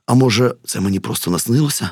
А може, це мені просто наснилося?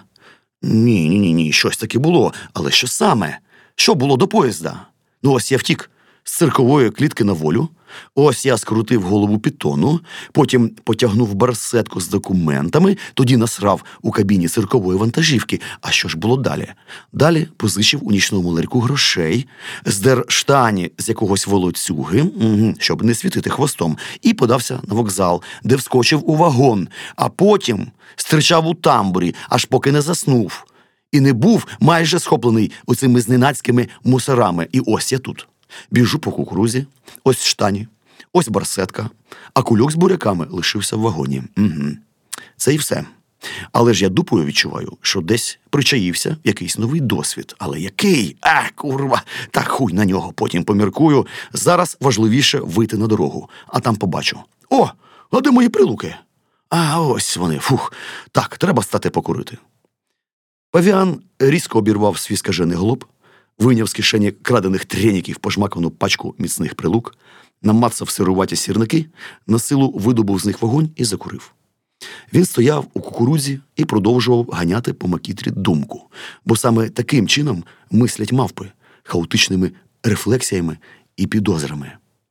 Ні, щось таке було. Але що саме? Що було до поїзда? Ну, ось я втік з циркової клітки на волю, ось я скрутив голову пітону, потім потягнув барсетку з документами, тоді насрав у кабіні циркової вантажівки. А що ж було далі? Далі позичив у нічному ларьку грошей, здер штані з якогось волоцюги, щоб не світити хвостом, і подався на вокзал, де вскочив у вагон, а потім стричав у тамбурі, аж поки не заснув. І не був майже схоплений оцими зненацькими мусорами. І ось я тут. Біжу по кукурузі, ось штані, ось барсетка, а кульок з буряками лишився в вагоні. Це і все. Але ж я дупою відчуваю, що десь причаївся якийсь новий досвід. Але який? Курва! Та хуй на нього, потім поміркую. Зараз важливіше вийти на дорогу, а там побачу. О, а де мої прилуки? А ось вони, Так, треба стати покурити. Павіан різко обірвав свій скажений голуб, вийняв з кишені крадених треніків пожмакану пачку міцних прилук, намацав сируваті сірники, на силу видобув з них вогонь і закурив. Він стояв у кукурудзі і продовжував ганяти по макітрі думку, бо саме таким чином мислять мавпи, хаотичними рефлексіями і підозрами.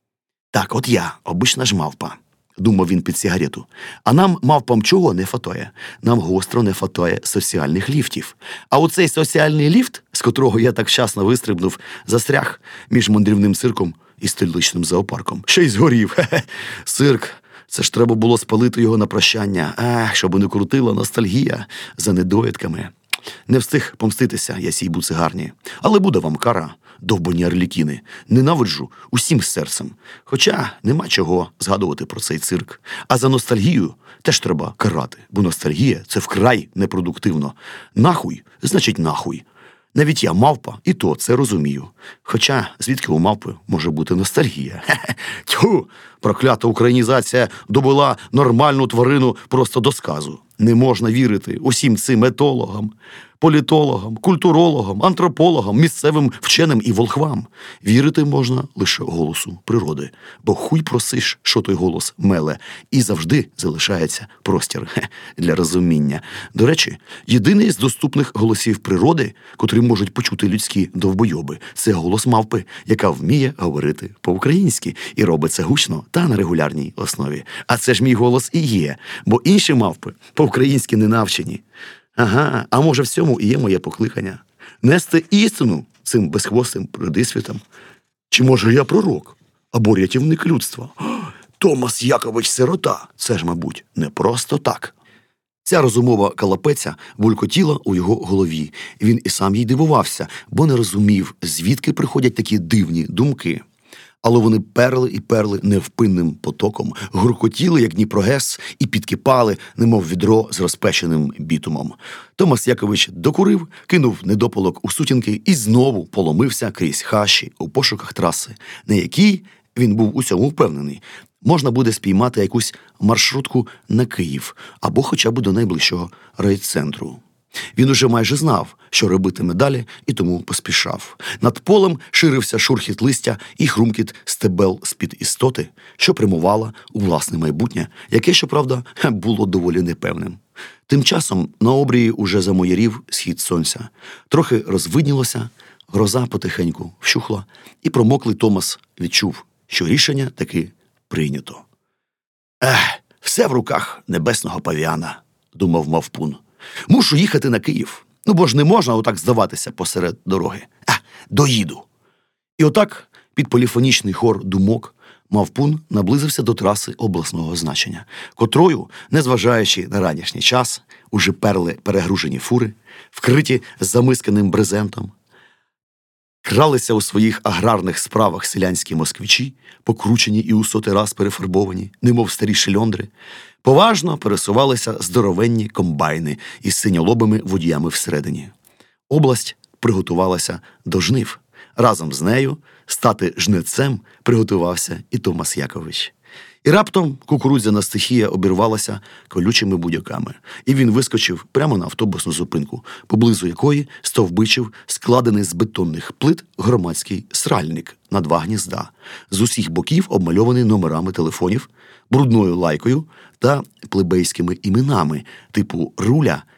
Так, от я, обична ж мавпа, думав він під сигарету. А нам, мавпам, чого не фатоє? Нам гостро не фатоє соціальних ліфтів. А оцей соціальний ліфт, з котрого я так вчасно вистрибнув, застряг між мандрівним цирком і столичним зоопарком. Ще й згорів. Цирк. Це ж треба було спалити його на прощання. Щоб не крутила ностальгія за недоїдками. Не встиг помститися я цій буцигарні. Але буде вам кара, довбані арлікіни. Ненавиджу усім серцем. Хоча нема чого згадувати про цей цирк. А за ностальгію теж треба карати, бо ностальгія – це вкрай непродуктивно. Нахуй – значить нахуй. Навіть я мавпа, і то це розумію. Хоча звідки у мавпи може бути ностальгія? Тьфу! Проклята українізація добила нормальну тварину просто до сказу. Не можна вірити усім цим етологам, політологам, культурологам, антропологам, місцевим вченим і волхвам. Вірити можна лише голосу природи, бо хуй просиш, що той голос меле, і завжди залишається простір для розуміння. До речі, єдиний з доступних голосів природи, котрі можуть почути людські довбойоби, це голос мавпи, яка вміє говорити по-українськи і робить це гучно та на регулярній основі. А це ж мій голос і є, бо інші мавпи по-українськи не навчені. Ага, а може в цьому і є моє покликання? Нести істину цим безхвостим придисвітам? Чи може я пророк? Або рятівник людства? Томас Якович Сирота. Це ж, мабуть, не просто так. Ця розумова калапеця булькотіла у його голові. Він і сам їй дивувався, бо не розумів, звідки приходять такі дивні думки. Але вони перли і перли невпинним потоком, гуркотіли, як Дніпрогес, і підкипали, немов відро з розпеченим бітумом. Томас Якович докурив, кинув недопалок у сутінки і знову поломився крізь хащі у пошуках траси, на якій, він був у цьому впевнений, можна буде спіймати якусь маршрутку на Київ або хоча б до найближчого райцентру. Він уже майже знав, що робитиме далі, і тому поспішав. Над полем ширився шурхіт листя і хрумкіт стебел з-під істоти, що прямувала у власне майбутнє, яке, щоправда, було доволі непевним. Тим часом на обрії уже замоярів схід сонця. Трохи розвиднілося, гроза потихеньку вщухла, і промоклий Томас відчув, що рішення таки прийнято. Все в руках небесного павіана, думав мавпун. Мушу їхати на Київ. Бо ж не можна отак здаватися посеред дороги. Доїду. І отак, під поліфонічний хор думок, мавпун наблизився до траси обласного значення, котрою, незважаючи на ранішній час, уже перли перегружені фури, вкриті замисканим брезентом, кралися у своїх аграрних справах селянські москвичі, покручені і у сотий раз перефарбовані, немов старі шльондри, поважно пересувалися здоровенні комбайни із синьолобими водіями всередині. Область приготувалася до жнив. Разом з нею стати жнецем приготувався і Томас Якович. І раптом кукурудзяна стихія обірвалася колючими будяками, і він вискочив прямо на автобусну зупинку, поблизу якої стовбичив складений з бетонних плит громадський сральник на 2 гнізда, з усіх боків обмальований номерами телефонів, брудною лайкою та плебейськими іменами типу Руля